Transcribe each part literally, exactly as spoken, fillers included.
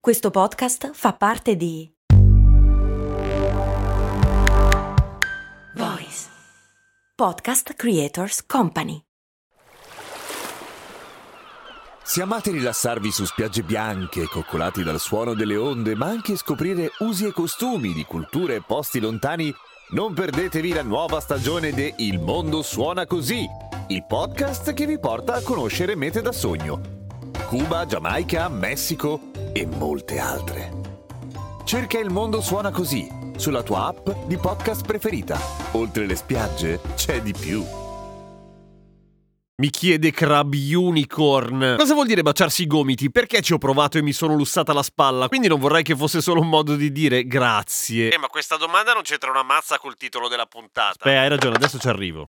Questo podcast fa parte di Voice Podcast Creators Company. Se amate rilassarvi su spiagge bianche, coccolati dal suono delle onde, ma anche scoprire usi e costumi di culture e posti lontani, non perdetevi la nuova stagione de Il mondo suona così, il podcast che vi porta a conoscere mete da sogno. Cuba, Giamaica, Messico e molte altre. Cerca Il mondo suona così sulla tua app di podcast preferita. Oltre le spiagge c'è di più. Mi chiede Crab Unicorn. Cosa vuol dire baciarsi i gomiti? Perché ci ho provato e mi sono lussata la spalla? Quindi non vorrei che fosse solo un modo di dire grazie. Eh, ma questa domanda non c'entra una mazza col titolo della puntata. Beh, hai ragione, adesso ci arrivo.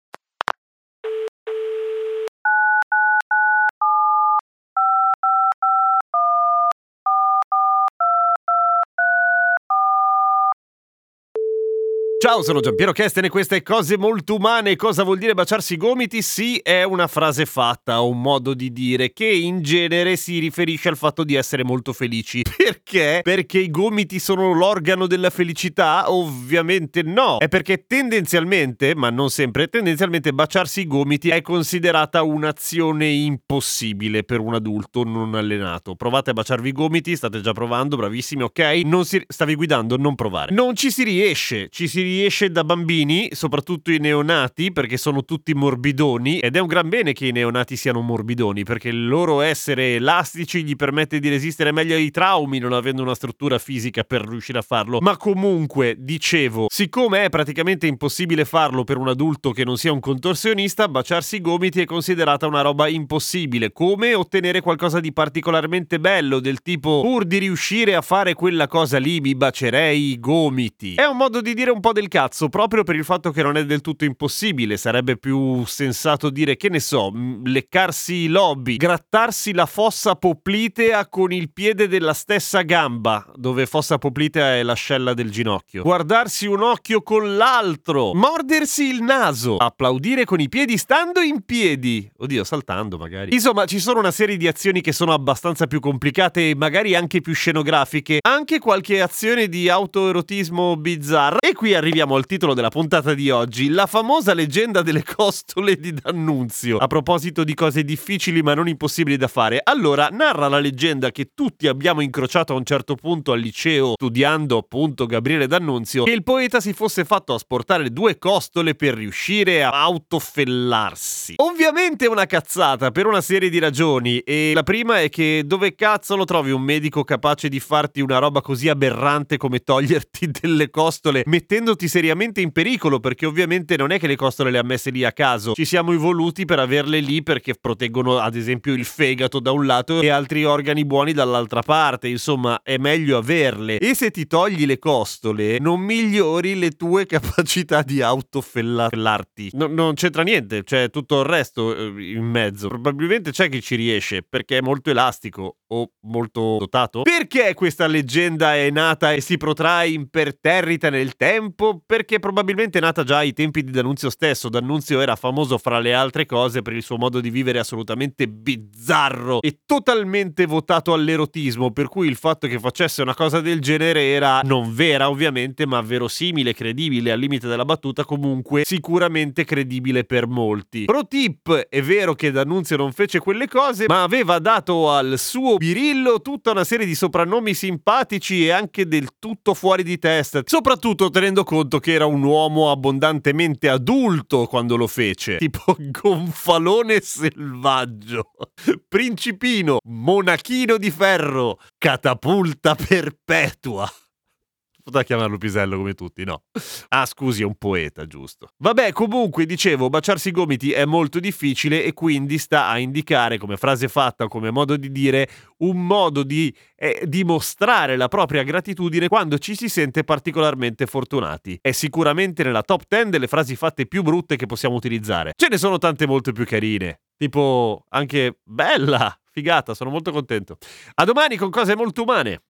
Ciao, sono Giampiero Kesten e queste Cose Molto Umane. Cosa vuol dire baciarsi i gomiti? Sì, è una frase fatta, un modo di dire che in genere si riferisce al fatto di essere molto felici. Perché? Perché i gomiti sono l'organo della felicità? Ovviamente no. È perché tendenzialmente, ma non sempre, tendenzialmente baciarsi i gomiti è considerata un'azione impossibile per un adulto non allenato. Provate a baciarvi i gomiti, state già provando, bravissimi, ok? Non si... Stavi guidando, non provare. Non ci si riesce, ci si riesce da bambini, soprattutto i neonati, perché sono tutti morbidoni, ed è un gran bene che i neonati siano morbidoni, perché il loro essere elastici gli permette di resistere meglio ai traumi, non avendo una struttura fisica per riuscire a farlo. Ma comunque, dicevo, siccome è praticamente impossibile farlo per un adulto che non sia un contorsionista, baciarsi i gomiti è considerata una roba impossibile, come ottenere qualcosa di particolarmente bello, del tipo, pur di riuscire a fare quella cosa lì mi bacerei i gomiti. È un modo di dire un po' del cazzo, proprio per il fatto che non è del tutto impossibile. Sarebbe più sensato dire, che ne so, leccarsi i lobi, grattarsi la fossa poplitea con il piede della stessa gamba, dove fossa poplitea è l'ascella del ginocchio, guardarsi un occhio con l'altro, mordersi il naso, applaudire con i piedi stando in piedi, oddio, saltando magari. Insomma, ci sono una serie di azioni che sono abbastanza più complicate e magari anche più scenografiche, anche qualche azione di autoerotismo bizzarra. E qui arriviamo al titolo della puntata di oggi, la famosa leggenda delle costole di D'Annunzio. A proposito di cose difficili ma non impossibili da fare, allora narra la leggenda che tutti abbiamo incrociato a un certo punto al liceo studiando appunto Gabriele D'Annunzio, che il poeta si fosse fatto asportare due costole per riuscire a autofellarsi. Ovviamente è una cazzata per una serie di ragioni, e la prima è che dove cazzo lo trovi un medico capace di farti una roba così aberrante come toglierti delle costole mettendoti seriamente in pericolo, perché ovviamente non è che le costole le ha messe lì a caso, ci siamo evoluti per averle lì perché proteggono ad esempio il fegato da un lato e altri organi buoni dall'altra parte, insomma è meglio averle. E se ti togli le costole non migliori le tue capacità di autofellarti, no, non c'entra niente, c'è tutto il resto eh, in mezzo. Probabilmente c'è chi ci riesce perché è molto elastico o molto dotato. Perché questa leggenda è nata e si protrae imperterrita nel tempo? Perché probabilmente è nata già ai tempi di D'Annunzio stesso. D'Annunzio era famoso fra le altre cose per il suo modo di vivere assolutamente bizzarro e totalmente votato all'erotismo, per cui il fatto che facesse una cosa del genere era non vera ovviamente, ma verosimile, credibile, al limite della battuta, comunque sicuramente credibile per molti. Pro tip: è vero che D'Annunzio non fece quelle cose, ma aveva dato al suo birillo tutta una serie di soprannomi simpatici e anche del tutto fuori di testa, soprattutto tenendo conto che era un uomo abbondantemente adulto quando lo fece, tipo gonfalone selvaggio, principino, monachino di ferro, catapulta perpetua. Poteva chiamarlo Pisello come tutti, no? Ah, scusi, è un poeta, giusto. Vabbè, comunque, dicevo, baciarsi i gomiti è molto difficile e quindi sta a indicare, come frase fatta, come modo di dire, un modo di eh, dimostrare la propria gratitudine quando ci si sente particolarmente fortunati. È sicuramente nella top dieci delle frasi fatte più brutte che possiamo utilizzare. Ce ne sono tante molto più carine. Tipo, anche bella, figata, sono molto contento. A domani con Cose Molto Umane.